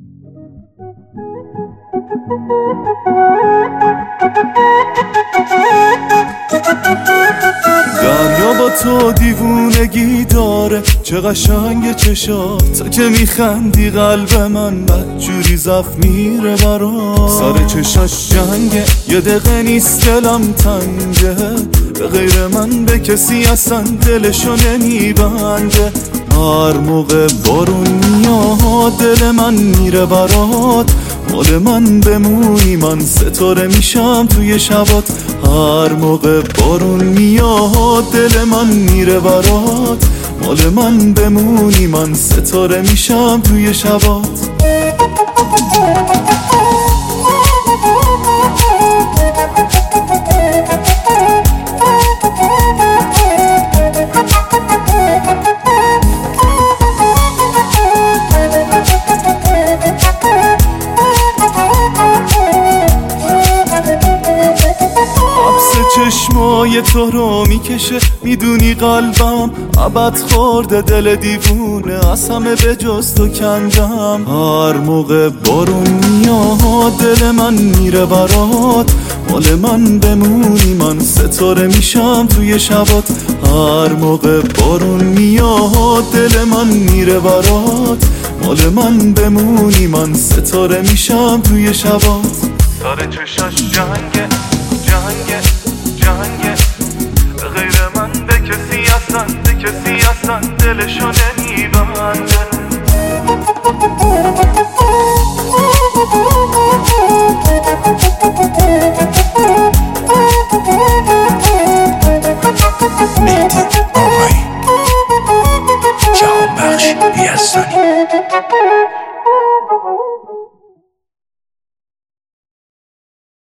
دریا با تو دیوونگی داره، چه قشنگ چشات، تا که میخندی قلب من بدجوری زفت میره برات. سر چشاش جنگه، یه دقیقه نیست دلم تنگه، به غیر من به کسی اصلا دلشو نمیبنده. هر موقع بارون میاد دل من میره برات، مال من بمونی من ستاره میشم توی شبات. هر موقع بارون میاد دل من میره برات، مال من بمونی من ستاره میشم توی شبات. چشمای تو رو میکشه، میدونی قلبم ابد خورده دل دیوونه، از همه به جز تو کندم. هر موقع بارون میاد دل من میره برات، مال من بمونی من ستاره میشم توی شبات. هر موقع بارون میاد دل من میره برات، مال من بمونی من ستاره میشم توی شبات. سر چشاش جنگه جنگه جنگه، غیر من به کسی اصلا دلشو نمیبنده. مهدی آقای جهان بخش یزدانی.